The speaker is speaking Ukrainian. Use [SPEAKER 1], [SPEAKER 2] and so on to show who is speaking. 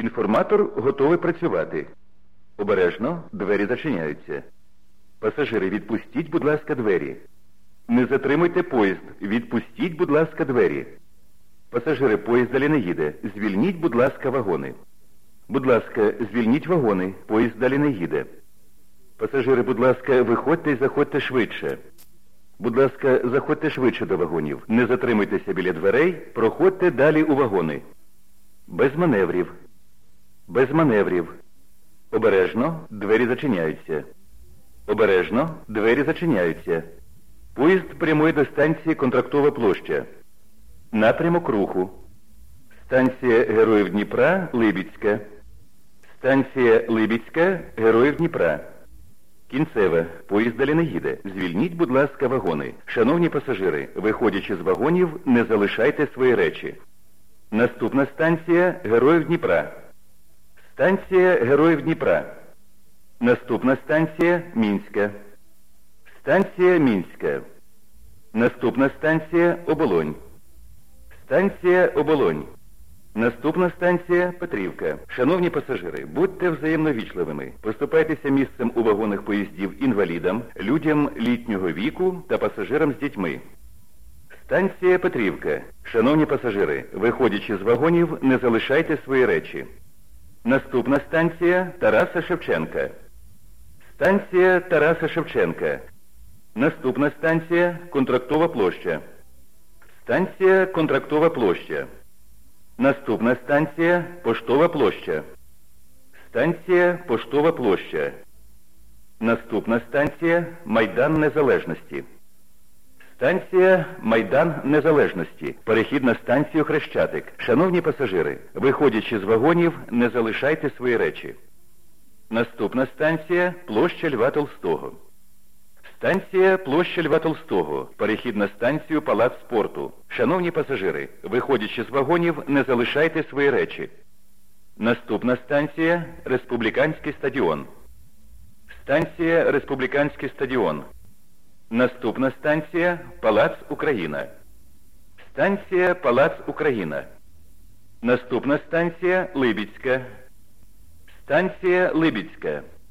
[SPEAKER 1] Інформатор готовий працювати. Обережно, двері зачиняються. Пасажири, відпустіть, будь ласка, двері. Не затримуйте поїзд, відпустіть, будь ласка, двері. Пасажири, поїзд далі не їде. Звільніть, будь ласка, вагони. Будь ласка, звільніть вагони, поїзд далі не їде. Пасажири, будь ласка, виходьте і заходьте швидше. Будь ласка, заходьте швидше до вагонів. Не затримуйтеся біля дверей, проходьте далі у вагони. Без маневрів. Без маневрів. Обережно, двері зачиняються. Обережно, двері зачиняються. Поїзд прямує до станції Контрактова площа. Напрямок руху. Станція Героїв Дніпра, Либідська. Станція Либідська, Героїв Дніпра. Кінцеве. Поїзд далі не їде. Звільніть, будь ласка, вагони. Шановні пасажири, виходячи з вагонів, не залишайте свої речі. Наступна станція Героїв Дніпра. Станція Героїв Дніпра. Наступна станція Мінська. Станція Мінська. Наступна станція Оболонь. Станція Оболонь. Наступна станція Петрівка. Шановні пасажири, будьте взаємно вічливими. Поступайтеся місцем у вагонах поїздів інвалідам, людям літнього віку та пасажирам з дітьми. Станція Петрівка. Шановні пасажири, виходячи з вагонів, не залишайте свої речі. Наступна станція Тараса Шевченка. Станція Тараса Шевченка. Наступна станція Контрактова площа. Станція Контрактова площа. Наступна станція Поштова площа. Станція Поштова площа. Наступна станція Майдан Незалежності. Станція Майдан Незалежності. Перехід на станцію Хрещатик. Шановні пасажири, виходячи з вагонів, не залишайте свої речі. Наступна станція Площа Льва Толстого. Станція Площа Льва Толстого. Перехід на станцію Палац спорту. Шановні пасажири, виходячи з вагонів, не залишайте свої речі. Наступна станція Республіканський стадіон. Станція Республіканський стадіон. Наступна станція Палац Україна. Станція Палац Україна. Наступна станція Либідська. Станція Либідська.